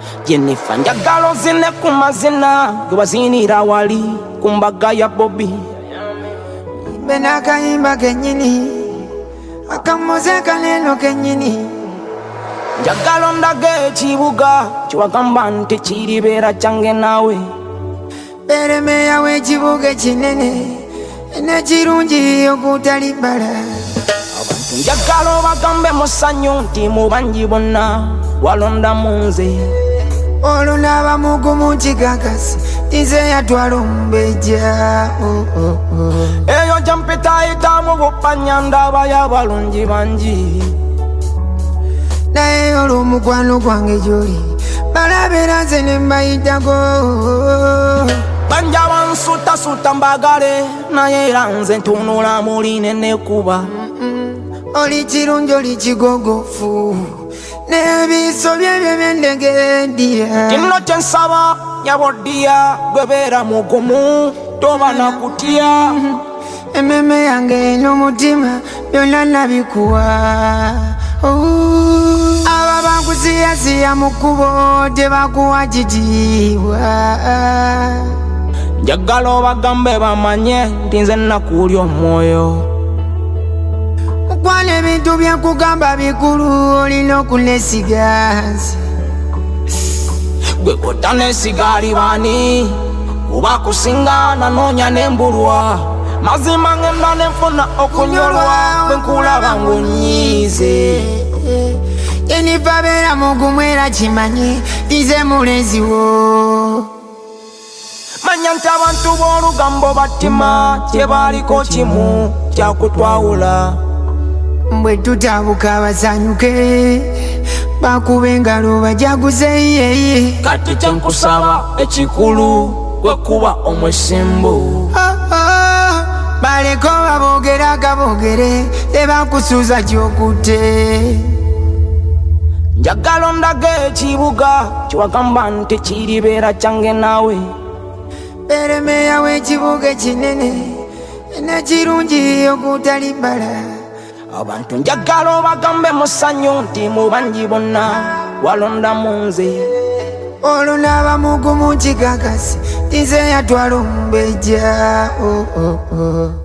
Jennifer njagala ozine ku mazina ge wazinira wali ku mbaga ya Bobby. Bena kayimba kenyini akamoze kaneno kenyini njagala ondage ekibuga kiwagamba nti kiribera kyange naawe. Bereme yawe ekibuga ekinene nekirungi okutalibala. Abantu njagala obagambe musanyu nti mu bangi bonna walonda munze. Olwo n'abamugu mu kikakasi nze yatwala omubeja. Eyo jampita itamu bupanya ndaba y'abalungi bangi. Naye olwo omukwano gwange gy'oli balabera nze ne mbayitako. Banja bansuutasuuta mbagale naye era nze ntunula muli nenekuba. Oli kirungi oli kigogofu n'ebiso byebyo by'endegediya. Kino kye nsaba nyaboddiya gwebeera mugumu toba nakutya. Emmeme yange n'omutima byonna nabikuwa. Aba bakusiyasiya mu kkubo tebakuwa kitiibwa. Njagala obagambe bamanye nti nze nakuulya omwoyo. Mukwano ebintu byakugamba bikulu olina okunesigazi. Gwe kotanesiga ali bani kuba kusinga nanoonya nembulwa. Mazima ngenda nenfuna okunyolwa bwe nkulaba ng'onyiize. Jennifer beera mugumu era kimanyi nze mulezi wo. Manya nti abantu b'olugambo battima kyebaliko kimu kyakutwawula. Bwe tutabuka basanyuke bakuba engalo bajaguze yeye. Kati kyenkusaba ekikulu gwe kuba omwesimbu. Baleko baboogera agaboogere tebakusuuza kyokutte. Njagala ondage ekibuga kiwagamba nti kiribera kyange naawe. Bereme yawe ekibuga ekinene nekirungi okutalibala. Abantu njagala obagambe musanyu nti mu bangi bonna walonda munze. Olwo n'abamugu mu kikakasi nze yatwala omubeja.